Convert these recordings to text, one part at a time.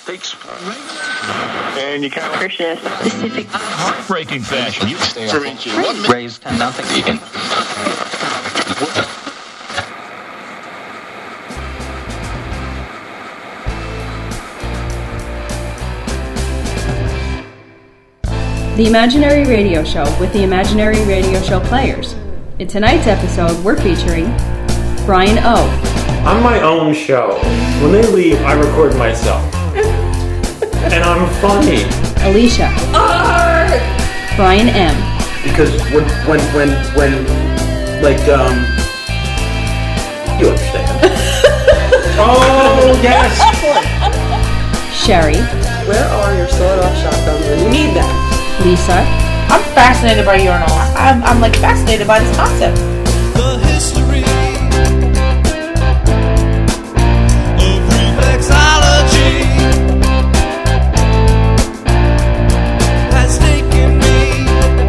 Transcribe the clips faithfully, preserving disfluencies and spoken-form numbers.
takes and you kind of Christian specific heartbreaking fashion. You stay Raise, Raise ten nothing vegan. The Imaginary Radio Show with the Imaginary Radio Show players. In tonight's episode, we're featuring Brian O. On my own show, when they leave, I record myself. And I'm funny. Alicia. Art! Brian M. Because when, when, when, when, like, um, you understand. Oh, yes! Sherry. Where are your sawed-off shotguns when you need them? Lisa. I'm fascinated by urinal. I'm, I'm like fascinated by this concept. The history of reflexology has taken me.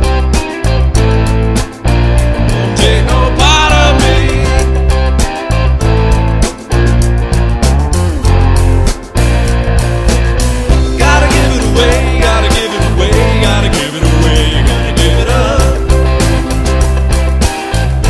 Won't take no part of me. Gotta give it away, gotta give it away, gotta give it away, gotta give it up.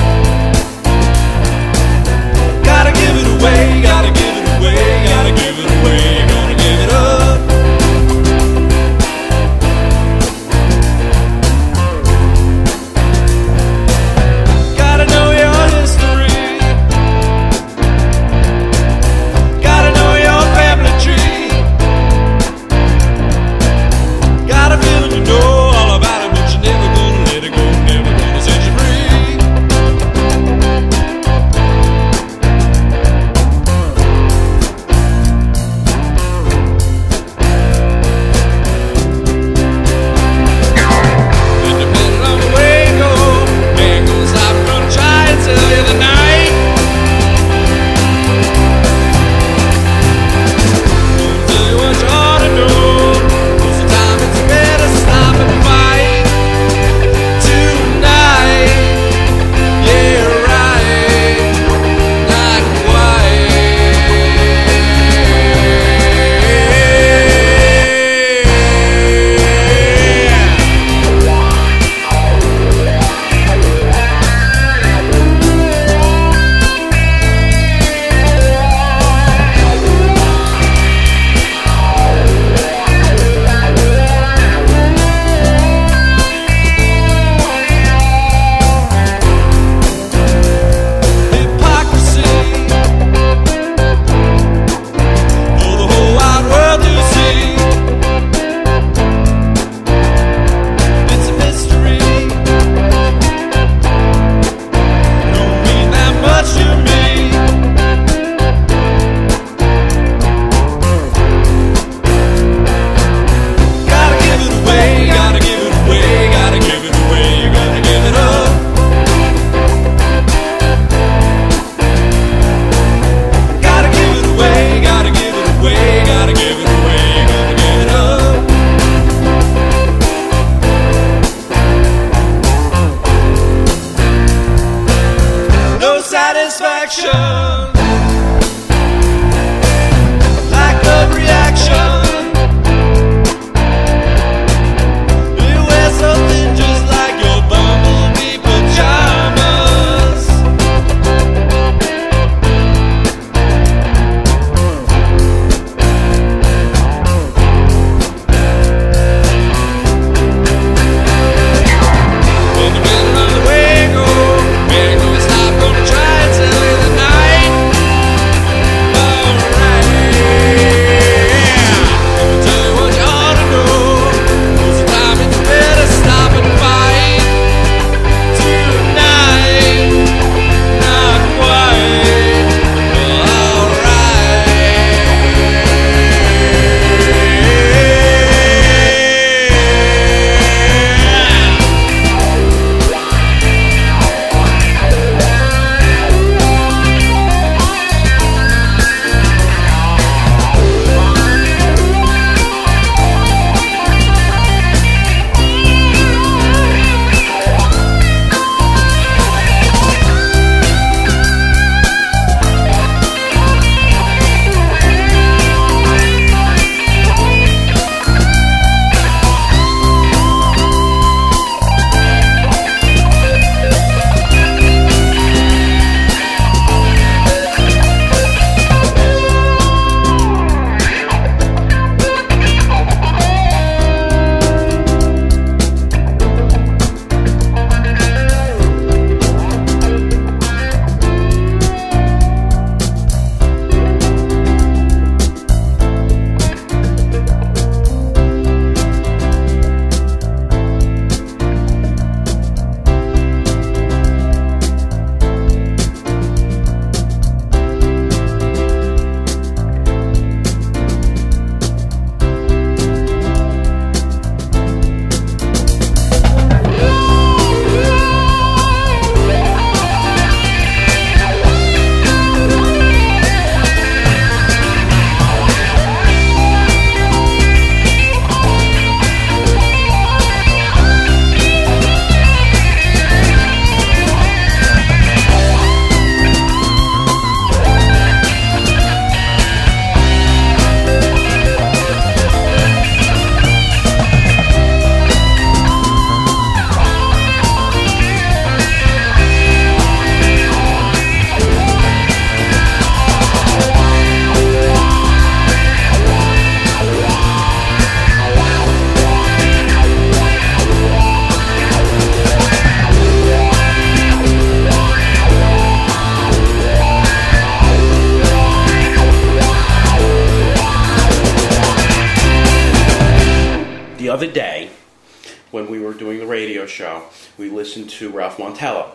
other day, when we were doing the radio show, we listened to Ralph Montello.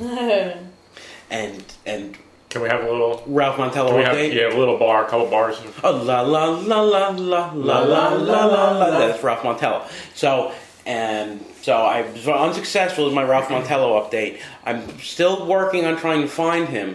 and and Can we have a little? Ralph Montello Can we have, update? yeah, a little bar, a couple bars. Oh, la la la la la la la la la la. That's Ralph Montello. So, and so I was unsuccessful with my Ralph Montello update. I'm still working on trying to find him.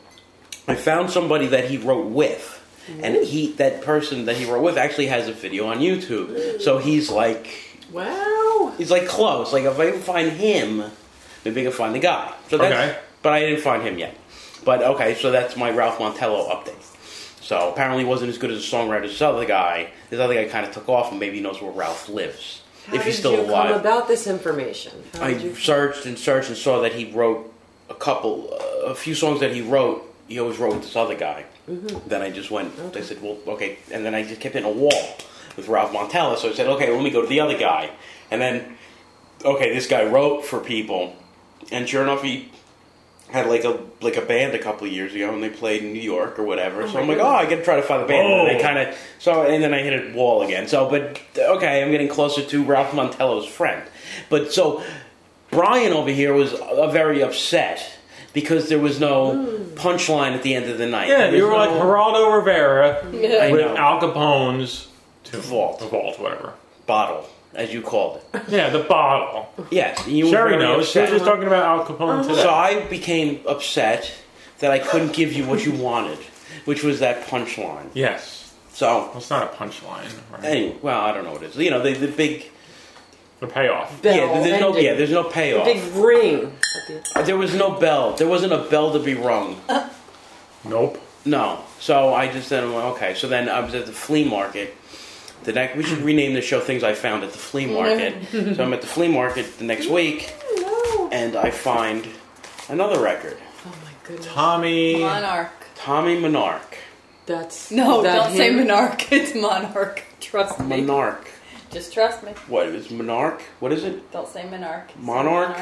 I found somebody that he wrote with, and he that person that he wrote with actually has a video on YouTube. So he's like, Wow. he's like close. Like if I can find him, maybe I can find the guy. So that's, Okay. But I didn't find him yet. But okay, so that's my Ralph Montello update. So apparently he wasn't as good as a songwriter as this other guy. This other guy kind of took off and maybe knows where Ralph lives. How if he's did still you alive. come about this information? How I did you... searched and searched and saw that he wrote a couple, uh, a few songs that he wrote. He always wrote with this other guy. Mm-hmm. Then I just went, okay. I said, well, okay. And then I just kept hitting a wall with Ralph Montello. So I said, okay, let me go to the other guy. And then, okay, this guy wrote for people. And sure enough, he had like a like a band a couple of years ago, and they played in New York or whatever. Oh so I'm like, oh, I got to try to find the band. Oh. And they kind of so, and then I hit a wall again. So, but okay, I'm getting closer to Ralph Montello's friend. But so Brian over here was uh, very upset because there was no mm. punchline at the end of the night. Yeah, you were no, like Geraldo Rivera Yeah. with know. Al Capone's Vault. vault, whatever. Bottle, as you called it. Yeah, the bottle. Yes, you were Sherry very knows. She was upset. just talking about Al Capone today. So I became upset that I couldn't give you what you wanted, which was that punchline. Yes. So Well, it's not a punchline, right? anyway, well, I don't know what it is. You know, the, the big The payoff. Bell yeah, there's no ending. yeah, there's no The payoff. big ring. Uh, There was no bell. There wasn't a bell to be rung. Nope. No. So I just then went, okay. So then I was at the flea market. The next we should rename the show "Things I Found at the Flea Market." So I'm at the flea market the next week, No. and I find another record. Oh my goodness. Tommy. Monarch. Tommy Monarch. That's No, that don't say him? Monarch. It's Monarch. Trust me. Monarch. Just trust me. What is Monarch? What is it? Don't say Monarch. Say Monarch?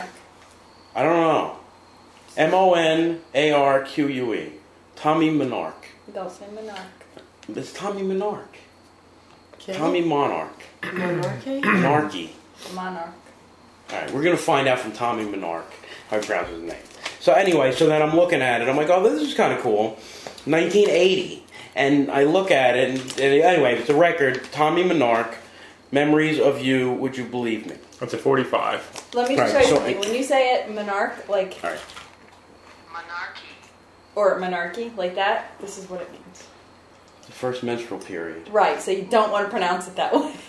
I don't know. M O N A R Q U E. Tommy Monarch. Don't say Monarch. It's Tommy Monarch. Okay. Tommy Monarch. Monarchy? Monarchy. Monarch. Alright, we're going to find out from Tommy Monarch how he pronounces his name. So anyway, so then I'm looking at it. I'm like, oh, this is kind of cool. nineteen eighty. And I look at it, and, and anyway, it's a record. Tommy Monarch. Memories of You, Would You Believe Me? That's a forty-five. Let me just Right, show you so something. I- When you say it, Monarch, like, Alright. or monarchy, like that, this is what it means. The first menstrual period. Right, so you don't want to pronounce it that way.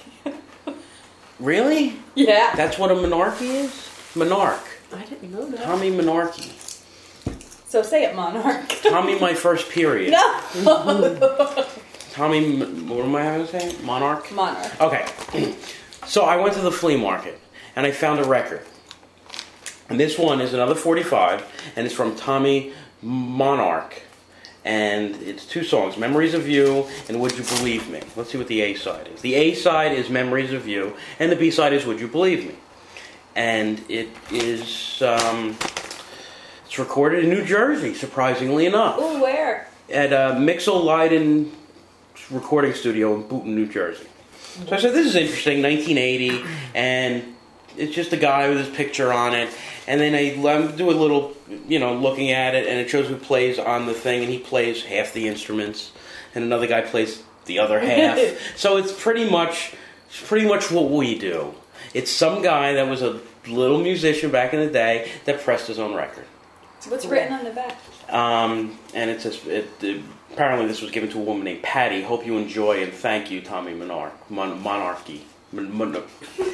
Really? Yeah. That's what a monarchy is? Monarch. I didn't know that. Tommy Monarchy. So say it, Monarch. Tommy My First Period. No! Tommy, what am I having to say? Monarch? Monarch. Okay. So I went to the flea market, and I found a record. And this one is another forty-five, and it's from Tommy Monarch. And it's two songs, Memories of You and Would You Believe Me. Let's see what the A side is. The A side is Memories of You, and the B side is Would You Believe Me. And it is, um, it's recorded in New Jersey, surprisingly enough. Ooh, where? At uh, Mixel Leiden recording studio in Booton, New Jersey. So I said, this is interesting, nineteen eighty, and it's just a guy with his picture on it. And then I um, do a little, you know, looking at it, and it shows who plays on the thing, and he plays half the instruments, and another guy plays the other half. So it's pretty much, it's pretty much what we do. It's some guy that was a little musician back in the day that pressed his own record. What's written on the back? Um, and it says, it, it, apparently this was given to a woman named Patty. Hope you enjoy and thank you, Tommy Monarch. Mon- Monarchy. Mon- mon-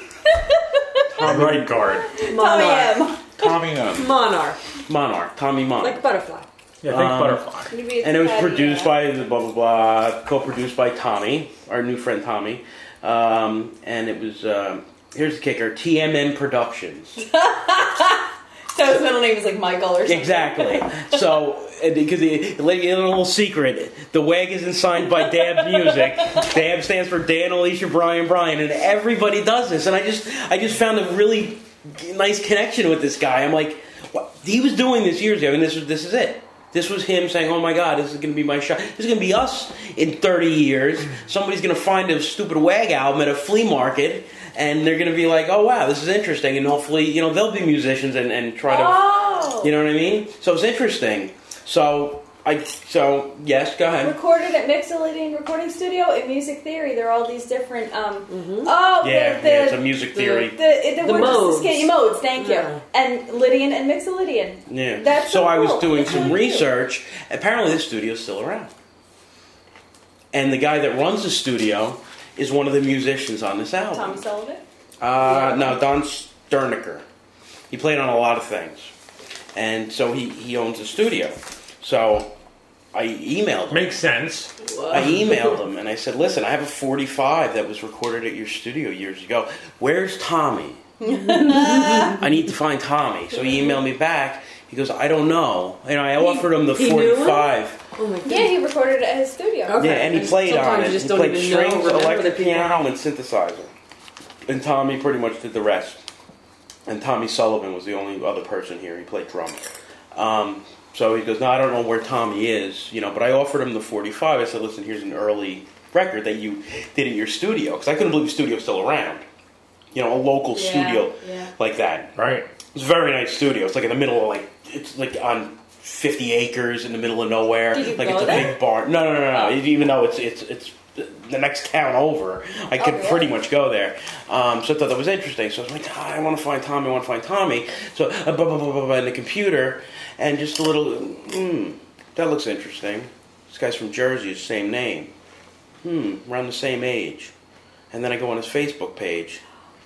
Tommy right guard. Monarch. Tommy M. Tommy M. Monarch. Monarch. Tommy Monarch. Like butterfly. Yeah, think Um, butterfly. Maybe it's And it was Patty, produced yeah. by blah blah blah, co-produced by Tommy, our new friend Tommy, um, and it was um, here's the kicker: T M N Productions. So his middle name is like Michael or something. Exactly. So and because the like, a little secret, the wag isn't signed by Dab Music. Dab stands for Dan, Alicia, Brian, Brian, and everybody does this. And I just I just found a really nice connection with this guy. I'm like, what? He was doing this years ago, and this was this is it. This was him saying, "Oh my God, this is going to be my shot. This is going to be us in thirty years. Somebody's going to find a stupid Wag album at a flea market, and they're going to be like, oh wow, this is interesting, and hopefully, you know, they'll be musicians and, and try to, Oh. you know what I mean? So it's interesting. So I, so yes, go ahead. Recorded at Mixolydian Recording Studio in Music Theory. There are all these different. Um, Oh, Yeah, the, the, yeah, it's a music theory. The, the, the, The word modes. Just escaped- modes. Thank Yeah. you. And Lydian and Mixolydian. Yeah. That's so so I was cool. doing That's some really cute. research. Apparently, this studio is still around, and the guy that runs the studio is one of the musicians on this album. Tommy Sullivan. Uh, no, Don Sternicker. He played on a lot of things, and so he, he owns a studio. So I emailed him. Makes sense. I emailed him and I said, "Listen, I have a forty-five that was recorded at your studio years ago. Where's Tommy? I need to find Tommy." So he emailed me back. He goes, "I don't know." And I offered him the he knew him? forty-five. Oh my god. Yeah, he recorded it at his studio. Okay. Yeah, and he And played on sometimes it. you just He don't played even know, strings, remember electric the people. piano, and synthesizer. And Tommy pretty much did the rest. And Tommy Sullivan was the only other person here. He played drums. Um, so he goes, "No, I don't know where Tommy is, you know." But I offered him the forty-five. I said, "Listen, here's an early record that you did at your studio," because I couldn't believe the studio was still around. You know, a local Yeah, studio yeah. like that. Right. It's a very nice studio. It's like in the middle of like it's like on fifty acres in the middle of nowhere. Did you like go it's a there? big barn. No, no, no, no. Oh. Even though it's it's it's the next town over, I could Oh, really? pretty much go there. Um, so I thought that was interesting. So I was like, ah, I want to find Tommy. I want to find Tommy. So uh, blah, blah, blah, blah, blah, in the computer, and just a little. Hmm, that looks interesting. This guy's from Jersey. Same name. Hmm, around the same age. And then I go on his Facebook page.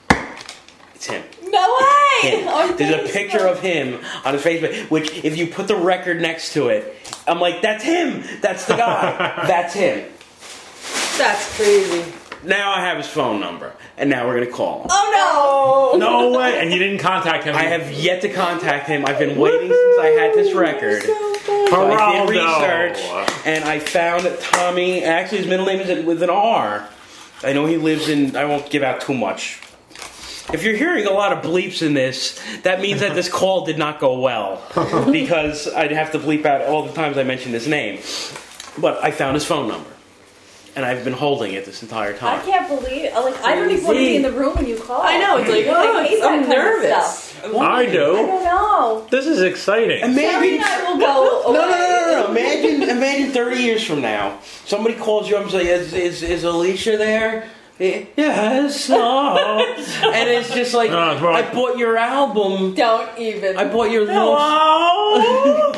It's him. No way! Him. On There's a Facebook. picture of him on his Facebook, which if you put the record next to it, I'm like, that's him. That's the guy. That's him. That's crazy. Now I have his phone number, and now we're gonna call him. Oh no! No way. And you didn't contact him. I have yet to contact him. I've been waiting since I had this record. So I did Geraldo. research, and I found that Tommy. Actually, his middle name is with an R. I know he lives in. I won't give out too much. If you're hearing a lot of bleeps in this, that means that this call did not go well, because I'd have to bleep out all the times I mentioned his name. But I found his phone number, and I've been holding it this entire I time. can't believe. Like, I don't even want to be in the room when you call. I know, it's like, I oh, hate that I'm kind of nervous. stuff. I I do. don't know. This is exciting. Terry Imagine. and I will go. No, no, away. no, no, no. Imagine, imagine thirty years from now, somebody calls you up and says, is, is, is Alicia there? Eh, Yes. Oh. And it's just like, No, it's more like- I bought your album. Don't even. I bought your little... Hello.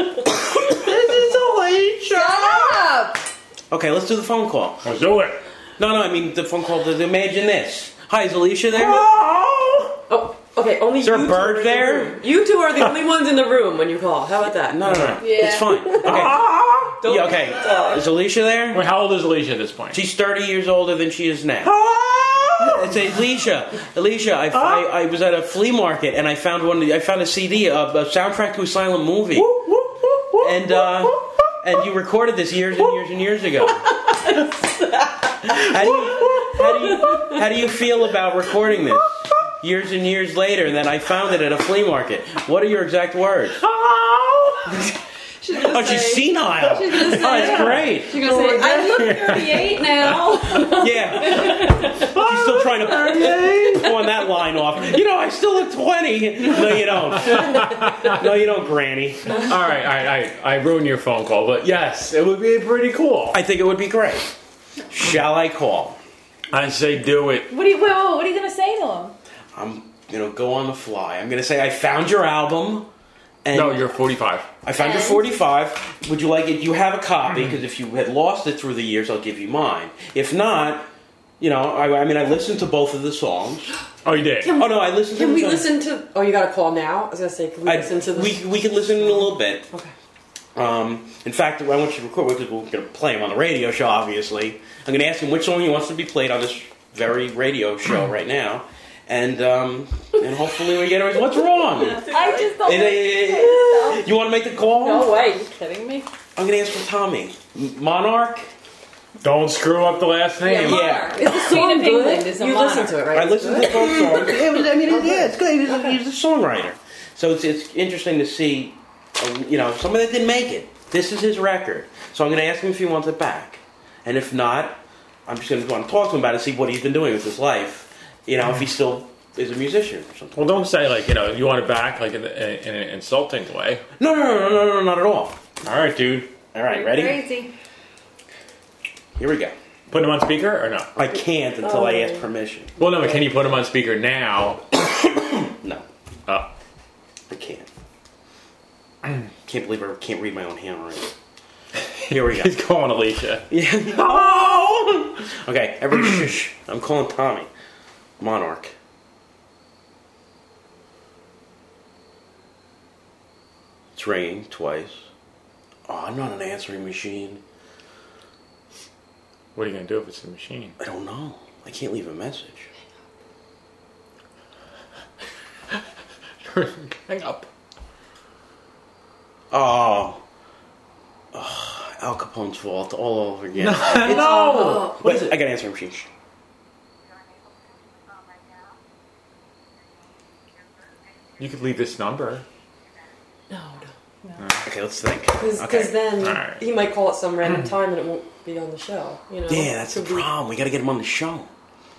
This is Alicia. Shut up! Okay, let's do the phone call. Let's do it. No, no, I mean the phone call. The, imagine this. Hi, is Alicia there? Oh, okay, only Is there a you two bird are in the there? room. You two are the only ones in the room when you call. How about that? No, no, no. Yeah. It's fine. Okay. Don't Yeah, okay. Is Alicia there? Wait, how old is Alicia at this point? She's thirty years older than she is now. It's Alicia. Alicia, I, I, I was at a flea market and I found one. I found a C D, a, a soundtrack to a silent movie, and uh, and you recorded this years and years and years ago. How do you how do you how do you feel about recording this years and years later? And then I found it at a flea market. What are your exact words? She's gonna Oh, she's say- senile. She's gonna say- Oh, it's great. She's gonna say, I look thirty-eight now. Yeah. She's still trying to pawn that line off. You know, I still look twenty. No, you don't. No, you don't, Granny. All right, all right, I, I ruined your phone call, but yes, it would be pretty cool. I think it would be great. Shall I call? I say do it. What are you? Wait, wait, what are you gonna say to him? I'm gonna go on the fly. I'm gonna say I found your album. And No, you're forty-five. I found your And? forty-five. Would you like it? You have a copy, because if you had lost it through the years, I'll give you mine. If not, you know, I, I mean, I listened to both of the songs. Oh, you did? Oh no, I listened to Can them. we so- listen to... Oh, you got a call now? I was gonna say, can we I- listen to this? we, we can listen in a little bit. Okay. Um, in fact, I want you to record, because we're going to play him on the radio show, obviously. I'm going to ask him which song he wants to be played on this very radio show right now. And um, and hopefully we get it. What's wrong? I just don't. Eh, eh, eh, You want to make the call? No way. Are you kidding me? I'm going to ask for Tommy. M- Monarch? Don't screw up the last name. Yeah. Is the song Queen of good? England is a You monarch. listen to it, right? I listened to the both songs. It was, I mean, yeah, it's good. He's a, he's a songwriter. So it's, it's interesting to see uh, you know, somebody that didn't make it. This is his record. So I'm going to ask him if he wants it back. And if not, I'm just going to go and talk to him about it and see what he's been doing with his life. You know, if he still is a musician or something. Well, don't say, like, you know, you want it back, like, in, in, in an insulting way. No, no, no, no, no, no, not at all. All right, dude. All right, ready? Crazy. Here we go. Put him on speaker or no? I can't until I ask permission. Well, no, but can you put him on speaker now? No, Oh. I can't. Can't believe I can't read my own handwriting. Here we go. He's calling Alicia. Yeah. Oh! Okay, everybody shush. I'm calling Tommy. Monarch. It's ringing twice. Oh, I'm not an answering machine. What are you going to do if it's a machine? I don't know. I can't leave a message. Hang up. Oh. Oh, Al Capone's fault all over again. No! What is it? I got an answering machine. Shh. You could leave this number. No, no. Okay, let's think. Because Okay. then Alright. he might call at some random time and it won't be on the show. You know? Yeah, that's the Could be- problem. We got to get him on the show.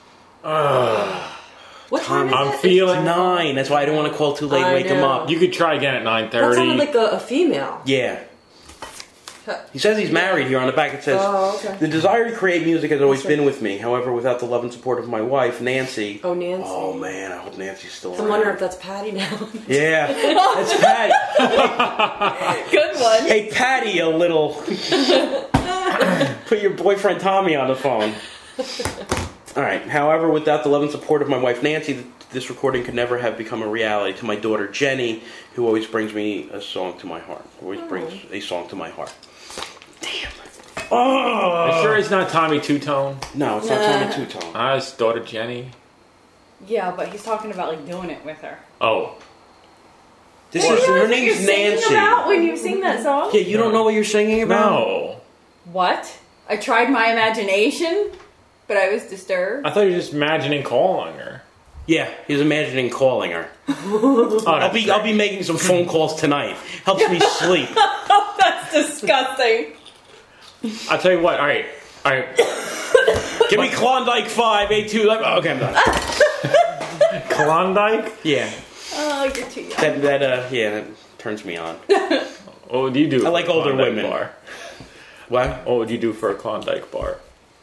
What time is I'm it? feeling... Nine. That's why I don't want to call too late and I wake him know. up. You could try again at nine That thirty. sounded like a, a female. Yeah. He says he's married here on the back. It says, Oh, okay. the desire to create music has always That's right. been with me. However, without the love and support of my wife, Nancy. Oh, Nancy. Oh, man. I hope Nancy's still I'm around. wondering if that's Patty now. Yeah. That's Patty. Good one. Hey, Patty, you little... Put your boyfriend Tommy on the phone. All right. However, without the love and support of my wife, Nancy, this recording could never have become a reality. To my daughter, Jenny, who always brings me a song to my heart. Always brings a song to my heart. Damn. Oh! You sure it's not Tommy Two-Tone? No, it's not Tommy Two-Tone. Ah, his daughter Jenny. Yeah, but he's talking about like doing it with her. Oh. This You is know her what name's you're singing Nancy. about when you sing that song? Yeah, you don't know what you're singing about? No. What? I tried my imagination, but I was disturbed. I thought you were just imagining calling her. Yeah, he's imagining calling her. Oh, I'll be I'll be making some phone calls tonight. Helps me sleep. That's disgusting. I'll tell you what. All right. All right. Give me Klondike five eight two. Okay, I'm done. Klondike? Yeah, Oh, you're too young. that that uh yeah that turns me on. What would you do? I like for a older Klondike women. Bar? What? What would you do for a Klondike bar?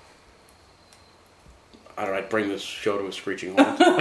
I don't know. I'd bring this show to a screeching halt. All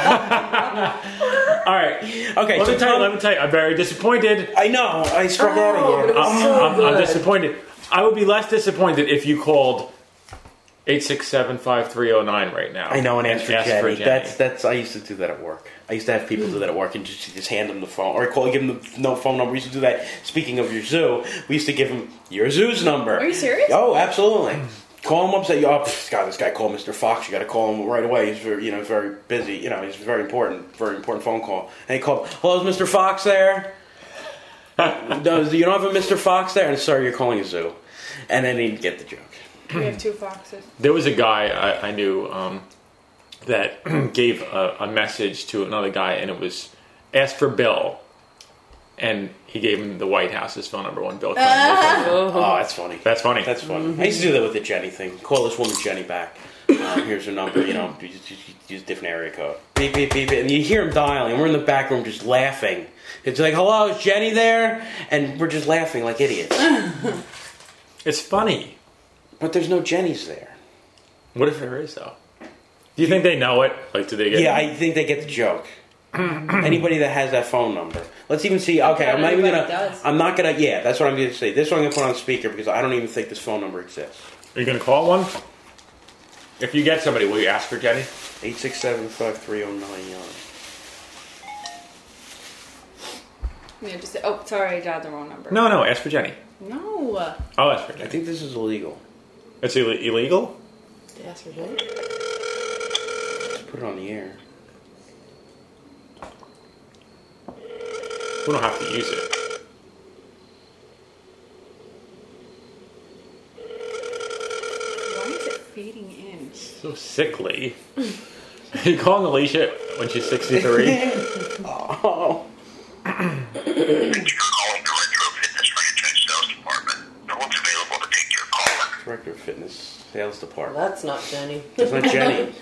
right. Okay, Let so me tell you. Tom- Let me tell you. I'm very disappointed. I know. I struck Oh, out but again. it was I'm, so I'm, I'm good. disappointed. I would be less disappointed if you called eight six seven, five three zero nine right now. I know, and ask for ask Jenny. for Jenny. That's that's. I used to do that at work. I used to have people do that at work and just just hand them the phone or call, give them the no phone number. We used to do that. Speaking of your zoo, we used to give them your zoo's number. Are you serious? Oh, absolutely. Call him up. Say, "Oh, pff, God, this guy called Mister Fox. You got to call him right away. He's very, you know, very busy. You know, he's very important. Very important phone call." And he called. Hello, is Mister Fox there? No, you don't have a Mister Fox there? And sorry, you're calling a zoo. And then he'd get the joke. We have two foxes. There was a guy I, I knew um, that gave a, a message to another guy, and it was ask for Bill. And he gave him the White House's phone number when Bill Clinton was in. Oh, that's funny. That's funny. That's funny. I used to do that with the Jenny thing. Call this woman Jenny back. Um, here's her number. You know, use, use, use a different area code. Beep, beep, beep, beep. And you hear him dialing. And we're in the back room just laughing. It's like, hello, is Jenny there? And we're just laughing like idiots. It's funny. But there's no Jennies there. What if there is, though? Do you think they know it? Like, do they get Yeah, I think they get the joke. Anybody that has that phone number. Let's even see. Okay, I'm not even Everybody gonna. does. I'm not gonna. Yeah, that's what I'm gonna say. This one I'm gonna put on speaker because I don't even think this phone number exists. Are you going to call one? If you get somebody, will you ask for Jenny? Eight six seven five three zero nine. Yeah, just say, oh, sorry, I dialed the wrong number. No, no, ask for Jenny. No. I'll ask for I Jenny. think this is illegal. It's Ill- illegal? Ask for Jenny. Let's put it on the air. We don't have to use it. Why is it fading in? So sickly. Are you calling Alicia when she's sixty-three? Oh. Thank you for calling Direct fit in this sales department. That's not Jenny. That's not Jenny.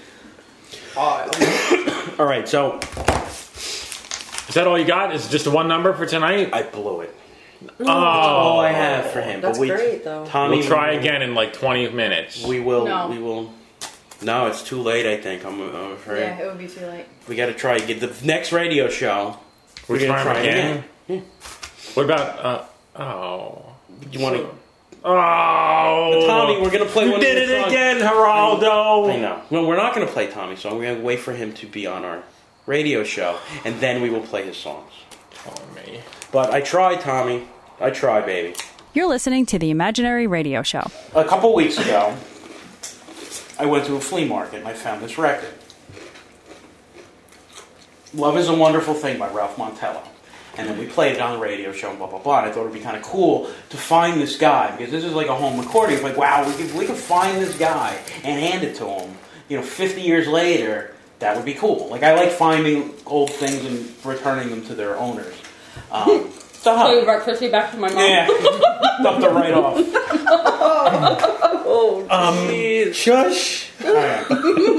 Oh, All right, so Is that all you got? Is it just one number for tonight? I blew it. Oh, That's all I have for him. that's but we, great, though. Tommy, We'll try we- again in like twenty minutes. We will. No. We will. No, it's too late. I think. I'm, I'm afraid. Yeah, it would be too late. We got to try get the next radio show. We're We're gonna trying try again. again. What about? Uh, oh, You want to? oh, Tommy, we're gonna play You one did of it the songs. again, Geraldo. I know. No, we're not going to play Tommy song. We're going to wait for him to be on our radio show, and then we will play his songs. Oh, me. But I tried, Tommy. I tried, baby. You're listening to the Imaginary Radio Show. A couple weeks ago, I went to a flea market and I found this record. Love is a Wonderful Thing by Ralph Montello. And then we played it on the radio show and blah, blah, blah. And I thought it would be kind of cool to find this guy, because this is like a home recording. It's like, wow, we could, we could find this guy and hand it to him, you know, fifty years later. That would be cool. Like, I like finding old things and returning them to their owners. Um, so, So you brought Chrissy back to my mom. yeah, dumped her right off. Oh, Um, shush. All right.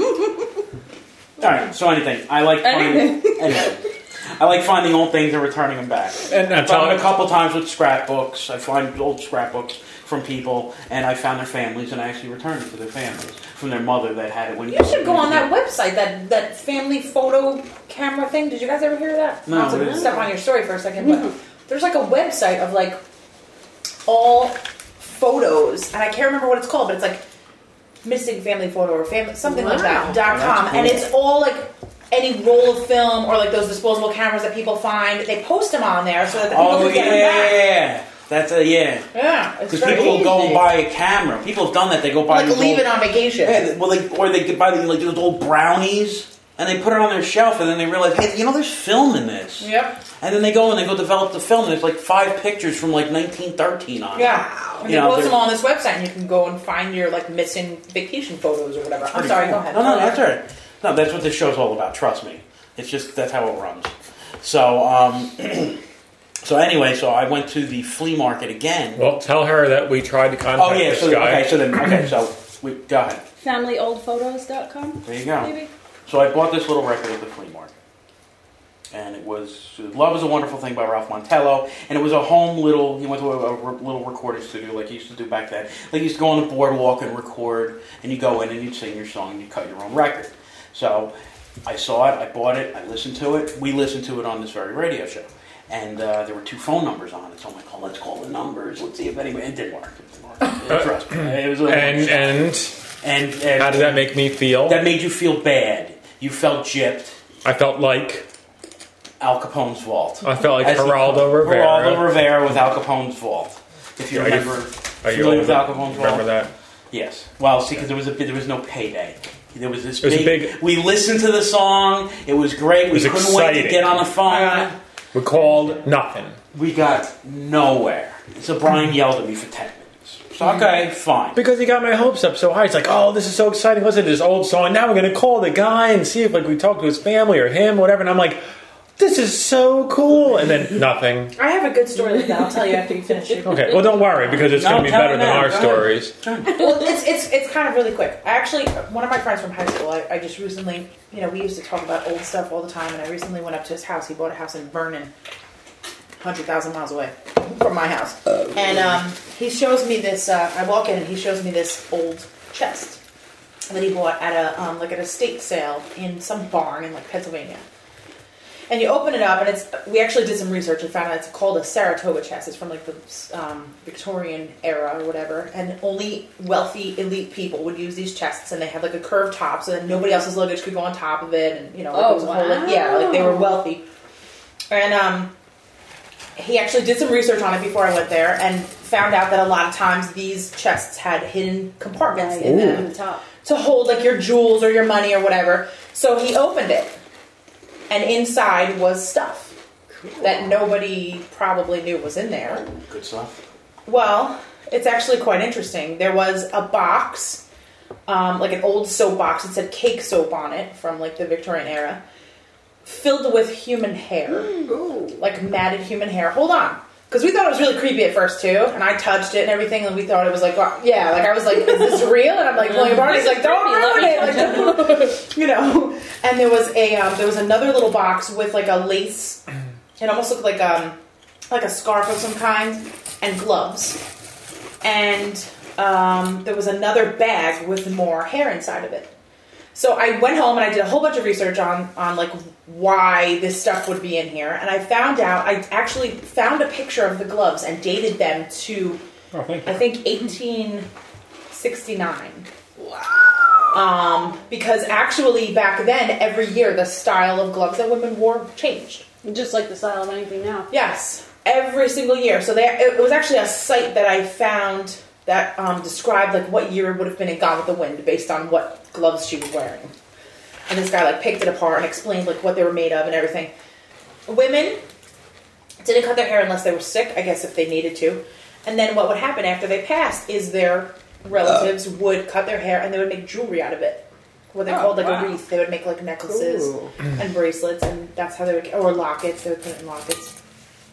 All right. So anything, I like finding. Anyway, I like finding old things and returning them back. And, I and found tell it a couple times with scrapbooks. I find old scrapbooks from people, and I found their families, and I actually returned it to their families from their mother that had it when You should go on that website, that, that family photo camera thing. Did you guys ever hear of that? No, Not what to is step it? on your story for a second, but there's like a website of like all photos, and I can't remember what it's called, but it's like missing family photo or family something like that Wow. dot Oh, com, that's and cool. it's all like any roll of film or like those disposable cameras that people find. They post them on there so that the people Oh can get them back. yeah, that's a yeah. Yeah, it's Because very people will go easy. and buy a camera. People have done that. They go buy like these leave old- it on vacation. Yeah, well, they, or they could buy the, like those old brownies, and they put it on their shelf, and then they realize, hey, you know, there's film in this. Yep. And then they go and they go develop the film, and there's like five pictures from like nineteen thirteen on it. Yeah. And You they know, post they're- them all on this website, and you can go and find your like missing vacation photos or whatever. I'm Pretty sorry, cool. go ahead. No, no, that's all right. No, that's what this show's all about. Trust me. It's just that's how it runs. So, um, so anyway, so I went to the flea market again. Well, tell her that we tried to contact Oh yeah. this So guy. okay. So then okay. So we go ahead. family old photos dot com. There you go. Maybe. So I bought this little record at the flea market. And it was Love is a Wonderful Thing by Ralph Montello. And it was a home little, he went to a, a re- little recording studio like he used to do back then. Like he used to go on the boardwalk and record, and you go in and you'd sing your song and you cut your own record. So I saw it, I bought it, I listened to it. We listened to it on this very radio show. And uh, there were two phone numbers on it. So I'm like, oh, let's call the numbers. Let's see if anybody, it didn't work. It didn't work. Trust me. It was a little and and and, and how did that make me feel? That made you feel bad. You felt gypped. I felt like Al Capone's vault. I felt like As he Geraldo called- Rivera. Geraldo Rivera with Al Capone's vault. If you Are you- remember, Are you familiar old? with Al Capone's Remember vault? that? Yes. Well, see, because there was a there was no payday. There was this It was a big, big- We listened to the song. It was great. It was we couldn't wait to exciting. get on the phone. We called nothing. We got nowhere. So Brian yelled at me for ten minutes. So okay, fine. Because he got my hopes up so high. It's like, oh, this is so exciting. Listen to this old song. Now we're going to call the guy and see if like we talk to his family or him, whatever. And I'm like, this is so cool. And then nothing. I have a good story like that. I'll tell you after you finish it. Okay, well, don't worry because it's No, going to be tell better me than now. our Go ahead. stories. Well, it's it's it's kind of really quick. I actually, one of my friends from high school, I, I just recently, you know, we used to talk about old stuff all the time, and I recently went up to his house. He bought a house in Vernon, one hundred thousand miles away from my house. And um, he shows me this, uh, I walk in and he shows me this old chest that he bought at a, um, like at a estate sale in some barn in like Pennsylvania. And you open it up, and it's, we actually did some research and found out it's called a Saratoga chest. It's from like the um, Victorian era or whatever. And only wealthy, elite people would use these chests, and they had like a curved top so that nobody else's luggage could go on top of it. And, you know, like, Oh, it was a whole, like, yeah, like they were wealthy. And um, he actually did some research on it before I went there and found out that a lot of times these chests had hidden compartments in them the top. to hold like your jewels or your money or whatever. So he opened it, and inside was stuff that nobody probably knew was in there. Good stuff. Well, it's actually quite interesting. There was a box, um, like an old soap box. It said cake soap on it from like the Victorian era, filled with human hair, like matted human hair. Hold on. Because we thought it was really creepy at first too, and I touched it and everything, and we thought it was like, oh, yeah, like I was like, is this real? And I'm like pulling apart. He's like, don't ruin it, like, don't, you know. And there was a um, there was another little box with like a lace. It almost looked like um like a scarf of some kind and gloves, and um, there was another bag with more hair inside of it. So I went home and I did a whole bunch of research on, on like why this stuff would be in here, and I found out, I actually found a picture of the gloves and dated them to, Oh, thank you. I think, eighteen sixty-nine. Wow. Um, because actually back then, every year, the style of gloves that women wore changed. Just like the style of anything now. Yes, every single year. So they, it was actually a site that I found that um, described like what year it would have been in Gone with the Wind based on what gloves she was wearing. And this guy like picked it apart and explained like what they were made of and everything. Women didn't cut their hair unless they were sick, I guess if they needed to. And then what would happen after they passed is their relatives uh. would cut their hair and they would make jewelry out of it. What they oh, called like wow. a wreath. They would make like necklaces Ooh. and bracelets, and that's how they would, or lockets, they would put it in lockets.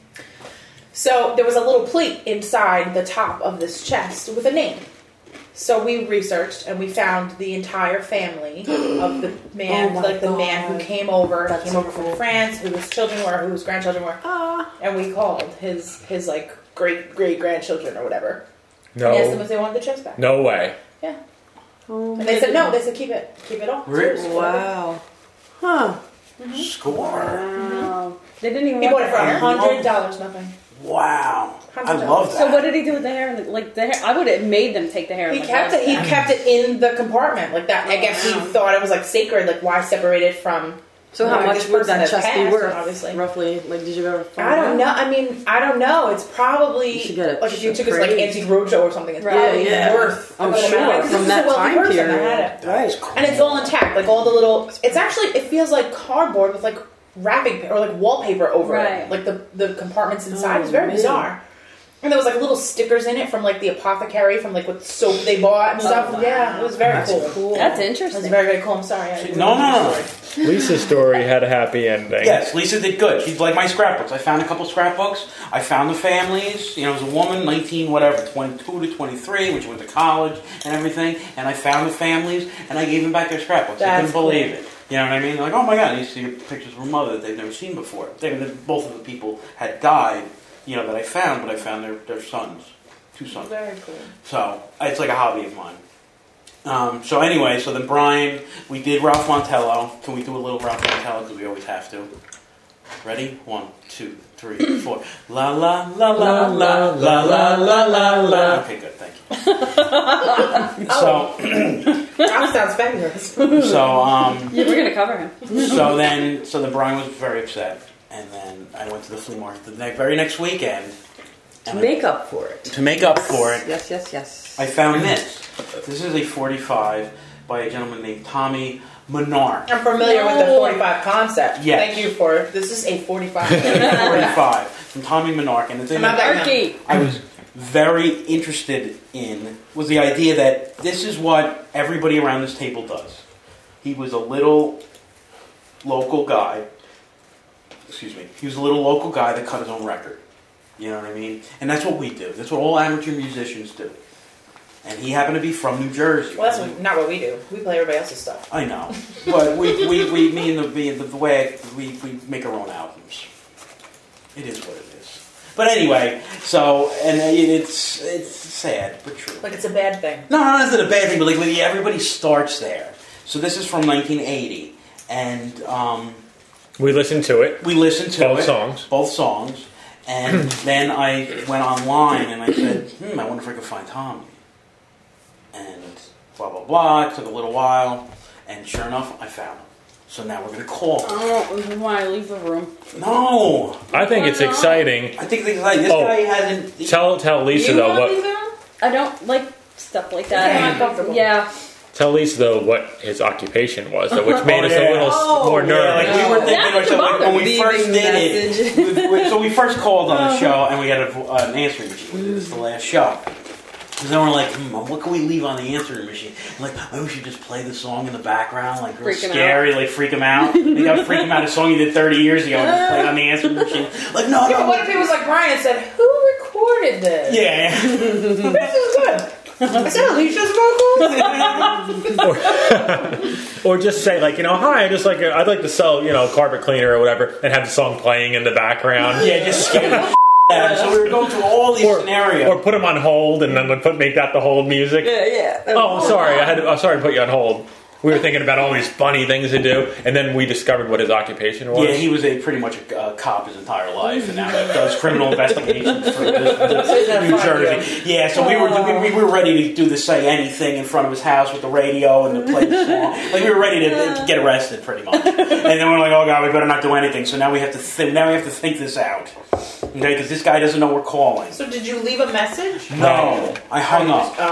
So there was a little plate inside the top of this chest with a name. So we researched and we found the entire family of the man, oh like the God. man who came over, That's came so over cool. from France, who his children were, who his grandchildren were, ah. and we called his his like great great grandchildren or whatever. No. And asked them if they wanted the chest back. No way. Yeah. Oh, and they said no. They said keep it, keep it all. Really? Wow. Huh. Mm-hmm. Score. Wow. They didn't even. He bought it for a hundred dollars. Nothing. Wow. I love that. So what did he do with the hair? Like the hair, I would have made them take the hair. He kept it. He kept it in the compartment like that. I guess he thought it was like sacred. Like why separate it from? So how much would that chest be worth? Obviously, roughly. Like, did you ever? Find I don't out? know. I mean, I don't know. It's probably you get it like if you took it to like Antique Roadshow or something. It's right. probably yeah, yeah. worth. I'm sure from that time period. That right. Cool. And it's all intact. Like all the little. It's actually. It feels like cardboard with like wrapping or like wallpaper over right. it. Like the the compartments inside. Oh, it's very man. bizarre. And there was like little stickers in it from like the apothecary, from like what soap they bought and stuff. wow. Yeah, it was very That's cool. cool. That's It interesting. was very very cool. I'm sorry. I no, no, no. Lisa's story had a happy ending. Yes, Lisa did good. She's like my scrapbooks. I found a couple scrapbooks. I found the families. You know, it was a woman, nineteen, whatever, twenty-two to twenty-three, when she went to college and everything. And I found the families, and I gave them back their scrapbooks. That's I couldn't cool. believe it. You know what I mean? They're like, oh my God, you see pictures of her mother that they've never seen before. They, both of the people had died, you know, that I found, but I found their, their sons. Two sons. Very cool. So, it's like a hobby of mine. Um, so anyway, so then Brian, we did Ralph Montello. Can we do a little Ralph Montello? Because we always have to. Ready? One, two, three, four. La la la la la la la la la la. Okay, good. Thank you. So, That sounds fabulous. so um, Yeah, we're gonna cover him. so then, so then Brian was very upset, and then I went to the flea market the ne- very next weekend. To and make I, up for it. to make up for it, Yes, yes, yes. I found this. This is a forty-five by a gentleman named Tommy Menard. I'm familiar with the forty-five concept. Yes. Thank you for this is a forty-five. forty-five from Tommy Menard, and the thing About that that I was very interested in was the idea that this is what everybody around this table does. He was a little local guy. Excuse me. He was a little local guy that cut his own record. You know what I mean? And that's what we do. That's what all amateur musicians do. And he happened to be from New Jersey. Well, that's not what we do. We play everybody else's stuff. I know, but we, we, we me and the, me and the, the way I, we, we make our own albums. It is what it is. But anyway, so and it's it's sad but true. Like it's a bad thing. No, no, it's not a bad thing. But like everybody starts there. So this is from nineteen eighty, and um, we listened to it. We listened to both it, songs. Both songs, and then I went online and I said, "Hmm, I wonder if I could find Tommy." And blah, blah, blah. It took a little while. And sure enough, I found him. So now we're going to call him. Oh, why leave the room? No. I think it's exciting. I think it's exciting. This oh, guy hasn't... He, tell tell Lisa, you though, want what... leave the room? I don't like stuff like that. I'm not comfortable. Yeah. Tell Lisa, though, what his occupation was, though, which made oh, us yeah. a little oh, more nervous. Yeah, like we were thinking to ourselves, like, when we Leaving first did message. it... we, we, so we first called on the show, and we got a, uh, an answering machine. This is the last show. Because then we're like, hmm, what can we leave on the answering machine? I'm like, maybe we should just play the song in the background, like real Freak 'em scary, like freak them out. Like, I freak them out a song you did thirty years ago and just play it on the answering machine. Like, no, Yeah, no. what if it was like Brian said, who recorded this? Yeah. This is good. Is that Alicia's vocals? Or just say like, you know, hi, I just like I'd like to sell, you know, carpet cleaner or whatever, and have the song playing in the background. Yeah, just scare the out of him. So we were going through all these Or, scenarios. or put them on hold, and then put make that the hold music. Yeah, yeah. Oh, sorry, I had. To, I'm sorry to put you on hold. We were thinking about all these funny things to do, and then we discovered what his occupation was. Yeah, he was a pretty much a uh, cop his entire life, and now he does criminal investigations for the, the New Jersey. Yeah, so we were we, we were ready to do the say anything in front of his house with the radio and to play the song. Like we were ready to, to get arrested, pretty much. And then we're like, oh god, we better not do anything. So now we have to th- now we have to think this out, okay? Because this guy doesn't know we're calling. So did you leave a message? No, I hung up. Oh.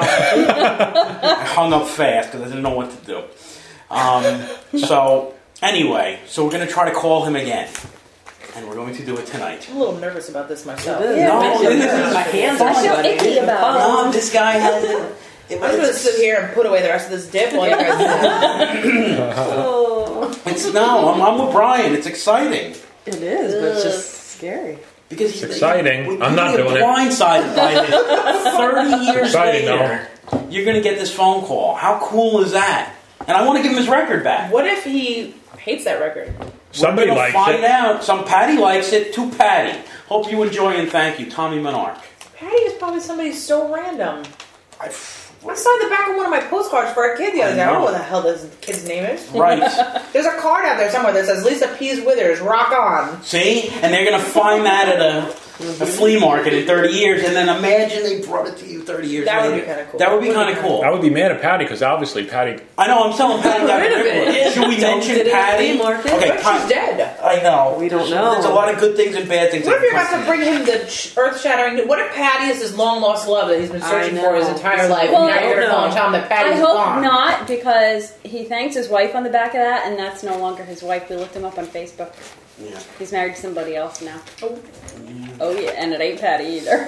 I hung up fast because I didn't know what to do. Um, so, anyway, so we're going to try to call him again. And we're going to do it tonight. I'm a little nervous about this myself. Yeah, No, no, this is- my hands I are feel sweaty. icky about it. No, this guy hasn't. It, I'm just going to sit here and put away the rest of this dip while you guys do that. Oh. it's no, I'm, I'm with Brian. It's exciting. It is, but it's just scary. Because It's exciting. we- I'm we not get doing it. blindsided by this. thirty years Exciting, later, you're going to get this phone call. How cool is that? And I want to give him his record back. What if he hates that record? Somebody We're gonna likes find it. out. Some Patty likes it. To Patty. Hope you enjoy and thank you, Tommy Monarch. Patty is probably somebody so random. I, I saw the back of one of my postcards for a kid the other day. I don't know what the hell this kid's name is. right. There's a card out there somewhere that says Lisa Pease Withers, rock on. See? And they're going to find that at a, a flea market in thirty years, and then imagine they brought it to you thirty years That would later. be kinda cool. That would be kind of cool. I would be mad at Patty because obviously Patty. I know, I'm telling Patty that. rid of it. Should we Don't mention get it at Patty? the market. Okay, But Pat- she's dead. I know. We don't know. There's a lot of good things and bad things. What if that you're about come to bring him the earth-shattering... What if Patty is his long-lost love that he's been searching I for his know. entire life? Well, and now you're going to call no. and tell him that I Patty's hope gone. not, because he thanks his wife on the back of that, and that's no longer his wife. We looked him up on Facebook. Yeah. He's married to somebody else now. Oh, oh yeah, and it ain't Patty either.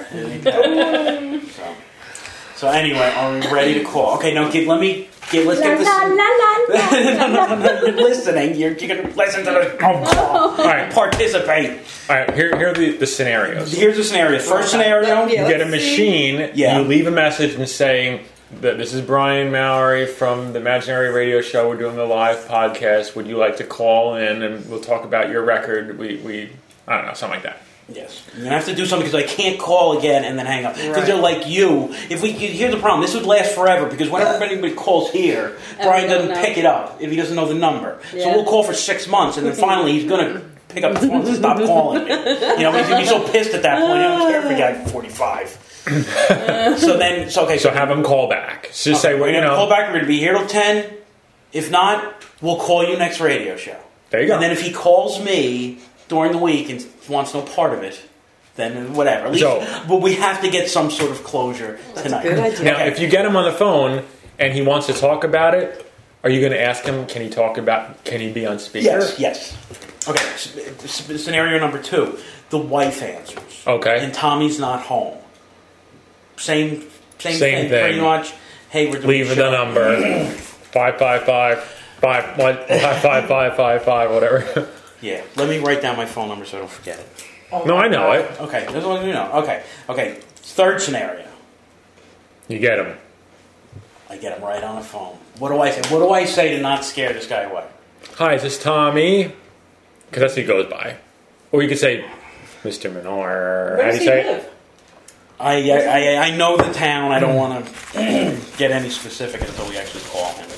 so, so anyway, are we ready to call? Okay, now get, let me get. Let's La get this. la la la. no, no, no, you're listening. You're, you're going to listen to the phone call. All right, Participate. all right. Here, here are the, the scenarios. Here's the scenario. First scenario. You get a machine. Yeah. You leave a message and saying that this is Brian Mallory from the Imaginary Radio Show. We're doing a live podcast. Would you like to call in and we'll talk about your record? We, we I don't know, something like that. Yes, you're gonna have to do something because I can't call again and then hang up because Right. they're like you. If we here's the problem, this would last forever because whenever anybody calls here, Brian we don't doesn't know. pick it up if he doesn't know the number. So Yeah. we'll call for six months and then finally he's gonna pick up the phone and stop calling me. You know, he's gonna be so pissed at that point. I don't care if we got forty-five. so then, so okay, So have him call back. Just okay, say, well, we're you gonna know. call back. We're gonna be here till ten. If not, we'll call you next radio show. There you go. And then if he calls me during the week and wants no part of it, then whatever. At least, So- but we have to get some sort of closure tonight. good idea. Now, Okay. if you get him on the phone and he wants to talk about it, are you going to ask him, can he talk about, can he be on speaker? Yes, yes. Okay, s- s- scenario number two. The wife answers. Okay. And Tommy's not home. Same, same, Same thing, thing. pretty much. Hey, we're doing Leave a the show. number. five five five, five, what, five five five five five, whatever. Yeah, let me write down my phone number so I don't forget it. Oh No, my I know God. it. Okay, that's what you know. Okay, okay. Third scenario. You get him. I get him right on the phone. What do I say? What do I say to not scare this guy away? Hi, is this Tommy? Because that's who he goes by. Or you could say, Mister Menor. Where How does do you he say it? live? I, I, I know the town. I don't want to get any specific until we actually call him.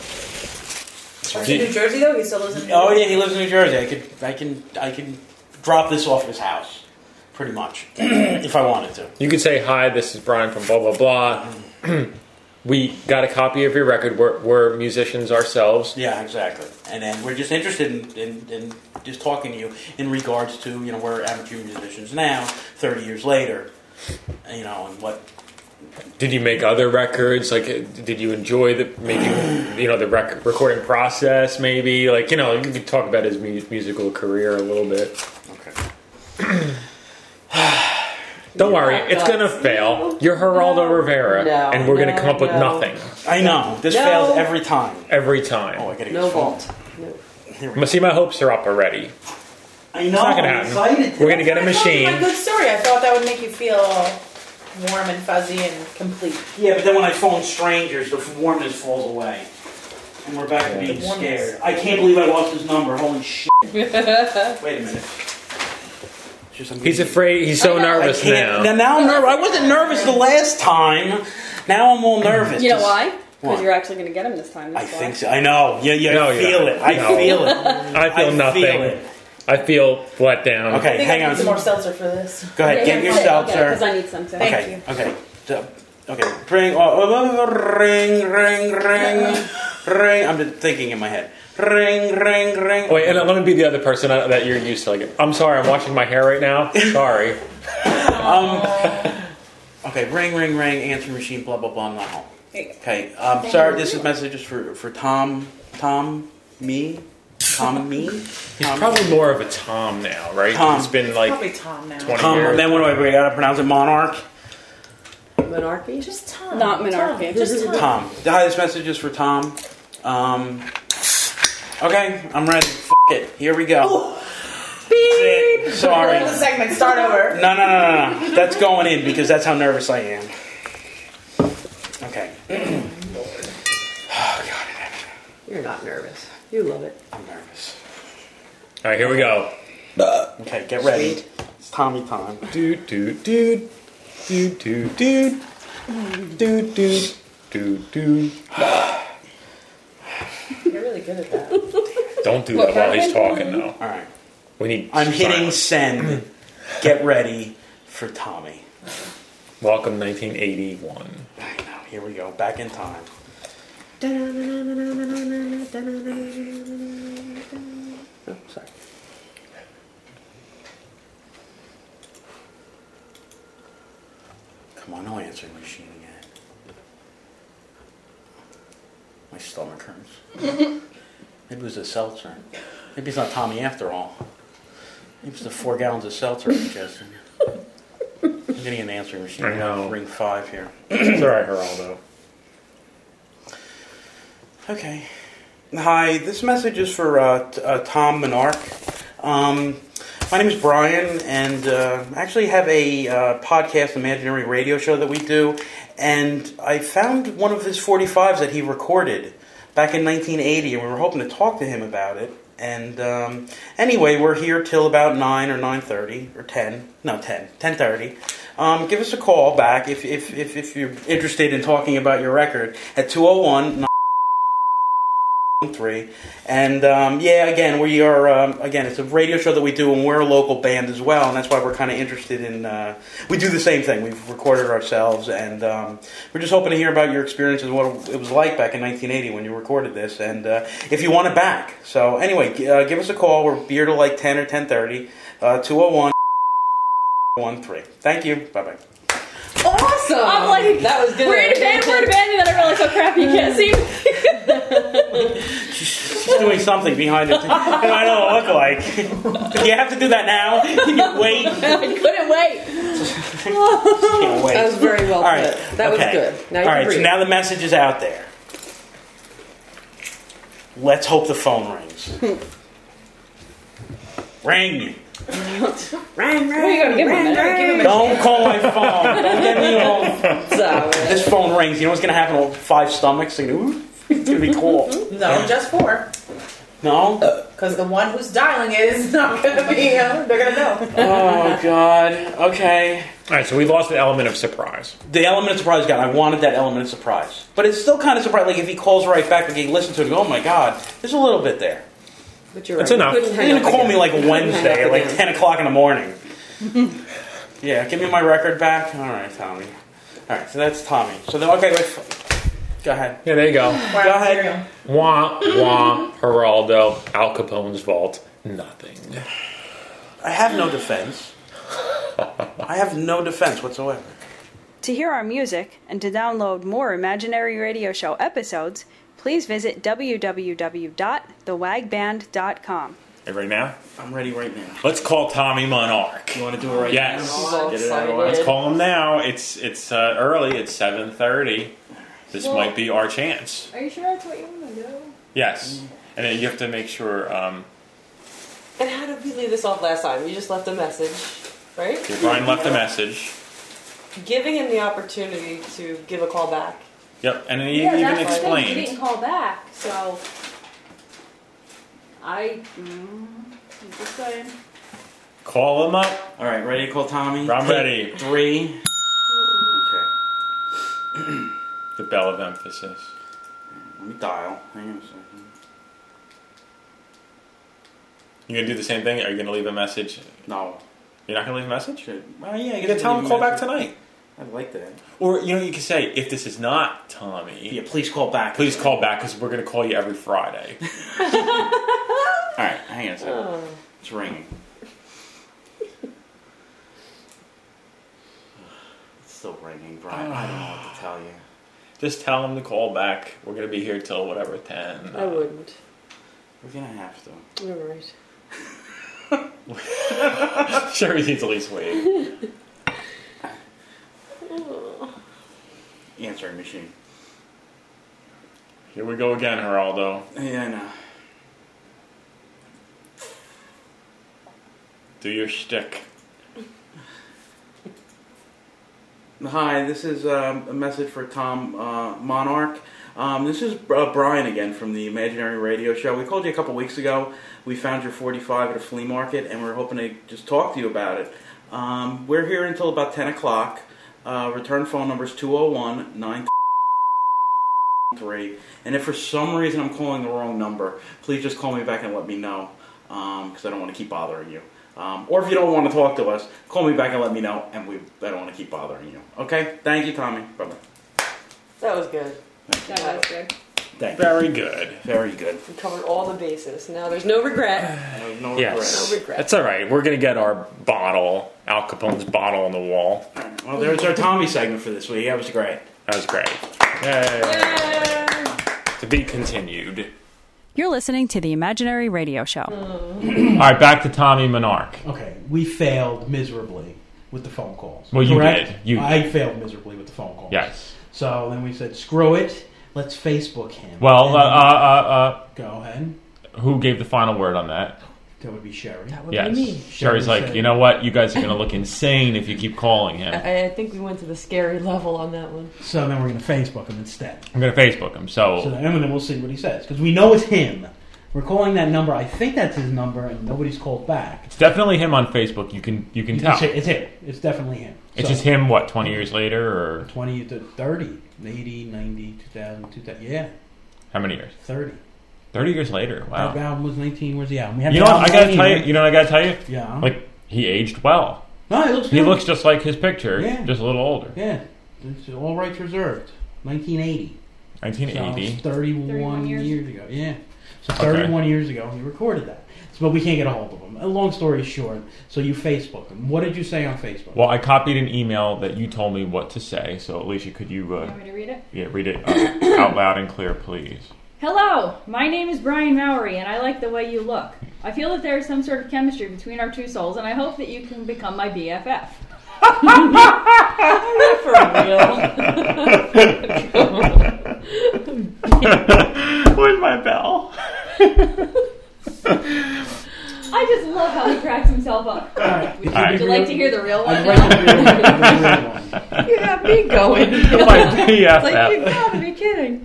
Is he in New Jersey though? He still lives in New Oh Jersey? yeah, he lives in New Jersey. I could, I can, I can drop this off his house, pretty much, if I wanted to. You could say, hi, this is Brian from blah, blah, blah. We got a copy of your record. We're, we're musicians ourselves. Yeah, exactly. And then we're just interested in, in, in just talking to you in regards to, you know, we're amateur musicians now, thirty years later, you know, and what. Did you make other records? Like, uh, did you enjoy the maybe you know the rec- recording process? Maybe like you know you could talk about his mu- musical career a little bit. Okay. Don't worry, it's gonna fail. You're Geraldo Rivera, No, and we're gonna come up with no. nothing I know. This No. fails every time. every time. Oh, I gotta No get vault. No. Here we But see, my hopes are up already. I know. It's not gonna I'm happen. excited. We're gonna get a I told you my machine. good story. I thought that would make you feel all warm and fuzzy and complete. Yeah, but then when I phone strangers, the warmness falls away. And we're back to Yeah. being The warmness. scared. I can't believe I lost his number. Holy shit. Wait a minute. Just, I'm He's getting- afraid. He's so I nervous can't. now. Now, now I'm nervous. I wasn't nervous the last time. Now I'm all nervous. You know Just- why? Why? Because you're actually going to get him this time. I That's why. think so. I know. Yeah, yeah. No, I you're feel not. it. I No. feel it. I feel I nothing. feel it. I feel let down. I Okay, think hang I need on. some more seltzer for this. Go ahead. Get your seltzer. Because I need some too. Thank Okay. you. Okay. So, okay. Ring. Oh, oh, oh, ring. Ring. Ring. Ring. I'm just thinking in my head. Ring. Ring. Ring. Wait, and let me be the other person that you're used to. Like, I'm sorry, I'm washing my hair right now. Sorry. Um. Okay. Ring. Ring. Ring. Answer machine. Blah blah blah. I'm not home. There you go. Okay. Um. Sorry. This is messages for for Tom. Tom. Me. Tom. Me. He's Tom. probably more of a Tom now, right? Tom. He's been like Probably Tom now. twenty Tom. years. Then what do I? We gotta pronounce it. Monarch. Monarchy? Just Tom. Not Monarchy. Tom. Just Tom. Tom. Hi, this message is for Tom. Um, okay, I'm ready. F it. Here we go. Beep. Sorry. The segment. Start over. No, no, no, no, no. That's going in because that's how nervous I am. Okay. Oh, God. You're not nervous. You love it. I'm nervous. All right, here we go. Okay, get ready. Sweet. It's Tommy time. Dude, dude, dude, dude, dude, dude, dude, dude, dude, dude. You're really good at that. Don't do that while he's talking, though. All right. We need. I'm hitting silence. send. Get ready for Tommy. Welcome, nineteen eighty-one. I know. Here we go. Back in time. Oh, sorry. Come on, no answering machine again. My stomach hurts. Maybe it was a seltzer. Maybe it's not Tommy after all. Maybe it's the four gallons of seltzer I'm ingesting. I'm getting an answering machine. I know. Ring five here. It's all right, Geraldo. Okay. Hi, this message is for uh, t- uh, Tom Monarch. Um, my name is Brian, and uh, I actually have a uh, podcast, imaginary radio show that we do, and I found one of his forty-fives that he recorded back in nineteen eighty, and we were hoping to talk to him about it. And um, anyway, we're here till about nine or nine thirty, or ten. No, ten. ten thirty. Um, give us a call back if, if, if, if you're interested in talking about your record at two oh one, nine three. And um, yeah, again, we are um, again. It's a radio show that we do, and we're a local band as well, and that's why we're kind of interested in. Uh, we do the same thing. We've recorded ourselves, and um, we're just hoping to hear about your experiences, what it was like back in nineteen eighty when you recorded this, and uh, if you want it back. So anyway, g- uh, give us a call. We're here till like ten or ten thirty. Uh, two oh one, one three. Thank you. Bye bye. Awesome! I'm like, that was good. We're in a band, we're in a band, and then I realized how crappy you can't see me. She's doing something behind it, and I know what it look like. Do you have to do that now? Can you wait? I couldn't wait. Can't wait. That was very well All right. put. That okay. was good. Now you All can right. So breathe. now the message is out there. Let's hope the phone rings. Ring. Ring, What are you going to give him then? Give him a Don't call my phone. Don't get me home. So, This phone rings. You know what's going to happen? All five stomachs. Like, ooh, it's going to be cool. No, just four. No? Because the one who's dialing it is not going to be, uh, they're going to know. Oh, God. Okay. All right, so we lost the element of surprise. The element of surprise gone. I wanted that element of surprise. But it's still kind of surprising. Like, if he calls right back, like, he listens to it and go, oh, my God. There's a little bit there. but you're That's right. enough. You couldn't You're hang going to up call again. me like Couldn't hang Wednesday up at like again. ten o'clock in the morning. Yeah, give me my record back. All right, Tommy. All right, so that's Tommy. So then, okay, wait. Go ahead. Yeah, there you go. Go ahead. Wah, wah, Geraldo, Al Capone's vault, nothing. I have no defense. I have no defense whatsoever. To hear our music and to download more Imaginary Radio Show episodes, please visit w w w dot the wag band dot com. Hey, right now? I'm ready right now. Let's call Tommy Monarch. You want to do it right Yes. now? Get it out of the way. Let's call him now. It's it's uh, early. It's seven thirty. This Well- might be our chance. Are you sure that's what you want to do? Yes. And then you have to make sure. Um, And how did we leave this off last time? We just left a message, right? okay, Brian left a message. Giving him the opportunity to give a call back. Yep. And then he Yeah, even that's the thing. He explained. didn't call back, so I. Mm, I'm just saying. Call him up. All right, ready to call Tommy? I'm Take ready. Three. Okay. The bell of emphasis. Let me dial. Hang on a second. You gonna do the same thing? Are you gonna leave a message? No. You're not gonna leave a message? Should. Well, yeah. I You guess can tell I'll him leave to a call back message. tonight. I'd like that. Or you know, you can say, if this is not Tommy, Yeah, please call back. please call back because we're gonna call you every Friday. All right, hang on a second. Oh. It's ringing. It's still ringing, Brian. I don't know what to tell you. Just tell him to call back. We're gonna be here till whatever ten. I wouldn't. We're gonna have to. You're right. Sure, he needs at least wait. Answering machine. Here we go again, Geraldo. Yeah, I know. Do your shtick. Hi, this is um, a message for Tom uh, Monarch. Um, this is uh, Brian again from the Imaginary Radio Show. We called you a couple weeks ago. We found your forty-five at a flea market, and we're hoping to just talk to you about it. Um, we're here until about ten o'clock. Uh, return phone number is two oh one, nine three. And if for some reason I'm calling the wrong number, please just call me back and let me know, because I don't want to keep bothering you. Um, or if you don't want to talk to us, call me back and let me know, and we I don't want to keep bothering you. Okay? Thank you, Tommy. Bye-bye. That was good. That was good. Thank you. Very good. Very good. We covered all the bases. Now there's no regret. No, no Yes. regrets. No regret. That's all right. We're gonna get our bottle, Al Capone's bottle on the wall. Well, there's our Tommy segment for this week. That was great. That was great. Yay. To be continued. You're listening to the Imaginary Radio Show. All right, back to Tommy Monarch. Okay, we failed miserably with the phone calls. Well, you Correct? did. You I failed miserably with the phone calls. Yes. So then we said, screw it. Let's Facebook him. Well, And uh, uh, uh, go ahead. uh, who gave the final word on that? That would be Sherry. That would Yes. be me. Sherry's like, said- you know what? You guys are going to look insane if you keep calling him. I, I think we went to the scary level on that one. So then we're going to Facebook him instead. I'm going to Facebook him. So, So then, and then we'll see what he says. Because we know it's him. We're calling that number. I think that's his number, and nobody's called back. it's definitely him on Facebook. You can you can You tell. say it's him. It's definitely him. It's So, just him, what, twenty years later? Or twenty to thirty. eighty, ninety, two thousand, two thousand. Yeah, how many years? thirty. thirty years later. Wow. Our album was nineteen. Where's the album? We had You the know what? I album got to tell you, nineteen, you know what I got to tell you? Yeah. Like, he aged well. No, he looks good. He looks just like his picture, Yeah. just a little older. Yeah. It's all rights reserved. nineteen eighty. nineteen eighty. So it's thirty-one, thirty-one years. years. ago. Yeah. So Okay. thirty-one years ago, he recorded that. So, but we can't get a hold of him. A long story short, so you Facebook him. What did you say on Facebook? Well, I copied an email that you told me what to say. So, Alicia, could you, You uh, want me to read it? yeah, read it uh, out loud and clear, please? Hello, my name is Brian Mowery, and I like the way you look. I feel that there is some sort of chemistry between our two souls, and I hope that you can become my B F F. For real. Where's my bell? I just love how he cracks himself up. All right. Would you, All right. would you like to hear the real one I'd now? like to hear the real one. You have me going. My B F Like, F. you gotta be kidding.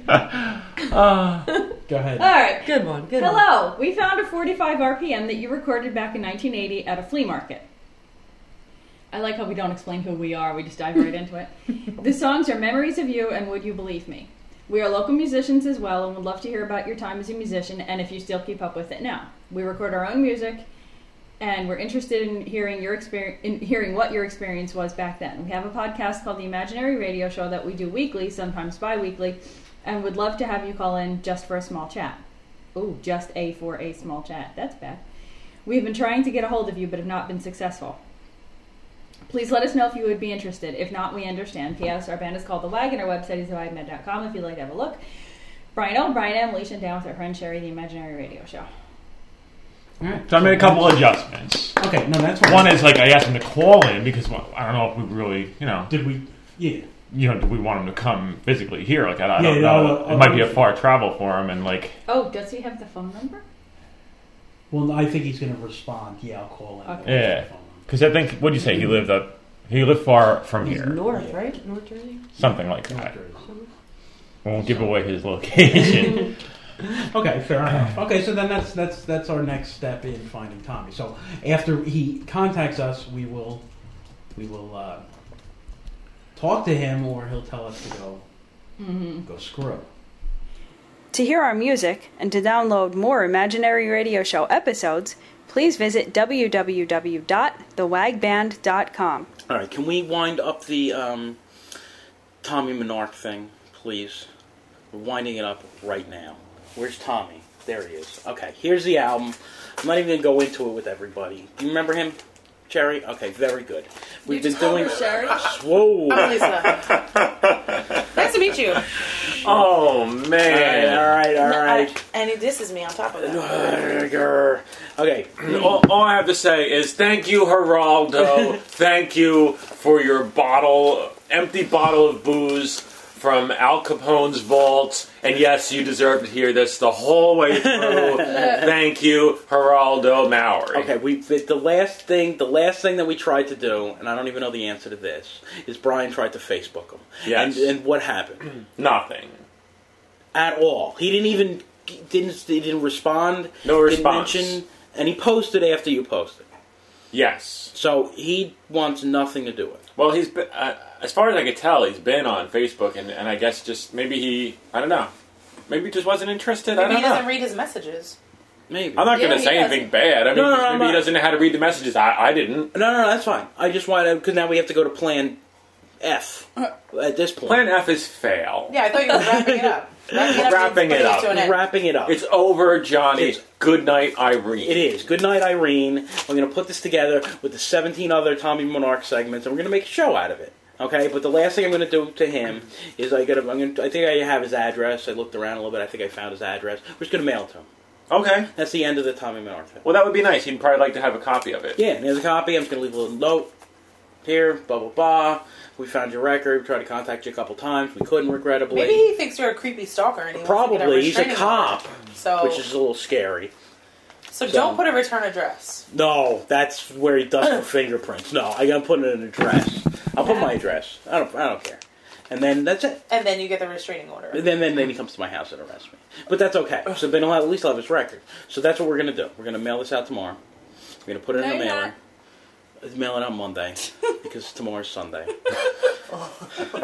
Go ahead. All right. Good one, good one. Hello, we found a forty-five R P M that you recorded back in nineteen eighty at a flea market. I like how we don't explain who we are, we just dive right into it. The songs are Memories of You and Would You Believe Me. We are local musicians as well and would love to hear about your time as a musician and if you still keep up with it now. We record our own music and we're interested in hearing your experience, in hearing what your experience was back then. We have a podcast called The Imaginary Radio Show that we do weekly, sometimes bi-weekly, and would love to have you call in just for a small chat. Ooh, just a for a small chat. That's bad. We've been trying to get a hold of you but have not been successful. Please let us know if you would be interested. If not, we understand. P S. Our band is called The Wagon. Our website is wide med dot com if you'd like to have a look. Brian O, Brian M, Alicia, and down with our friend Sherry, The Imaginary Radio Show. All right. So I made a couple adjustments. Okay, no, that's fine. One is like I asked him to call in because well, I don't know if we really, you know, Did we? Yeah. you know, do we want him to come physically here? Like I, I Yeah, don't no, know. uh, It might be a uh, far travel for him, and like Oh, does he have the phone number? Well, I think he's going to respond. Yeah, I'll call him. Okay. yeah, because I think what would you say? He lived up. He lived far from He's here, north, right? North Jersey? something like North that. Jersey. We won't give away his location. Okay, fair enough. Okay, so then that's that's that's our next step in finding Tommy. So after he contacts us, we will we will uh, talk to him, or he'll tell us to go Mm-hmm. go screw. To hear our music and to download more Imaginary Radio Show episodes, please visit w w w dot the wag band dot com. All right, can we wind up the um, Tommy Menarche thing, please? We're winding it up right now. Where's Tommy? There he is. Okay, here's the album. I'm not even going to go into it with everybody. Do you remember him, Cherry? Okay, very good. We've You been just called doing. her Sherry? Whoa! I'm Lisa. Nice to meet you. Oh man! All right, all right, all right. I, and this is me on top of that. Okay. all, all I have to say is thank you, Geraldo. Thank you for your bottle, empty bottle of booze from Al Capone's vault. And yes, you deserve to hear this the whole way through. Thank you, Geraldo Maury. Okay, we the last thing the last thing that we tried to do, and I don't even know the answer to this, is Brian tried to Facebook him. Yes. And, and what happened? Nothing. At all. He didn't even didn't he didn't respond. No response. Didn't mention, and he posted after you posted. Yes. So he wants nothing to do with it. Well, he's been, uh, as far as I could tell, he's been on Facebook, and, and I guess just maybe he, I don't know, maybe he just wasn't interested. I Maybe don't he know. doesn't read his messages. Maybe. I'm not Yeah, going to he say does. anything bad. I mean, No, no, no, maybe I'm he not. doesn't know how to read the messages. I, I didn't. No, no, no, that's fine. I just wanted because now we have to go to Plan F at this point. Plan F is fail. Yeah, I thought you were wrapping it up. Wrapping it up. Wrapping means it putting up. to an end. Wrapping it up. It's over, Johnny. It's- Good night, Irene. It is. Good night, Irene. We're going to put this together with the seventeen other Tommy Menarche segments, and we're going to make a show out of it. Okay, but the last thing I'm going to do to him is I got. I'm going. I think I have his address. I looked around a little bit. I think I found his address. We're just going to mail it to him. Okay. That's the end of the Tommy Menarche thing. Well, that would be nice. He'd probably like to have a copy of it. Yeah, and here's a copy. I'm just going to leave a little note here. Blah blah blah. We found your record. We tried to contact you a couple times. We couldn't, regrettably. Maybe he thinks you're a creepy stalker and he wants to get Probably. He's a restraining cop, order. So, which is a little scary. so so- don't put a return address. No, that's where he does for fingerprints. No, I got to put in an address. I'll put my address. I don't. I don't care. And then that's it. And then you get the restraining order. And then, then, then he comes to my house and arrests me. But that's okay. So then he'll have, at least have his record. So that's what we're going to do. We're going to mail this out tomorrow. We're going to put it No, in the you're mailer. Mail it on Monday because tomorrow's Sunday. So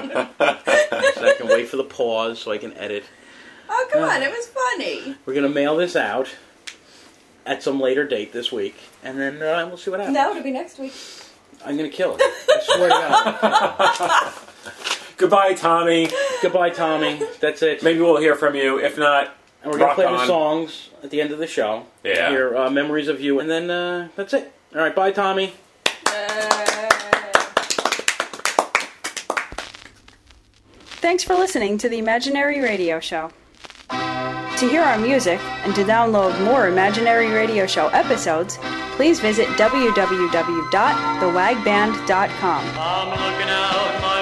I can wait for the pause so I can edit. Oh, come on. It was funny. We're going to mail this out at some later date this week. And then uh, we'll see what happens. No, it'll be next week. I'm going to kill it. I swear to God. Goodbye, Tommy. Goodbye, Tommy. That's it. Maybe we'll hear from you. If not, And we're going to rock play on. the songs at the end of the show. Yeah. Hear uh, Memories of You. And then uh, that's it. All right, bye, Tommy. Thanks for listening to the Imaginary Radio Show. To hear our music and to download more Imaginary Radio Show episodes, please visit w w w dot the wag band dot com. I'm looking out my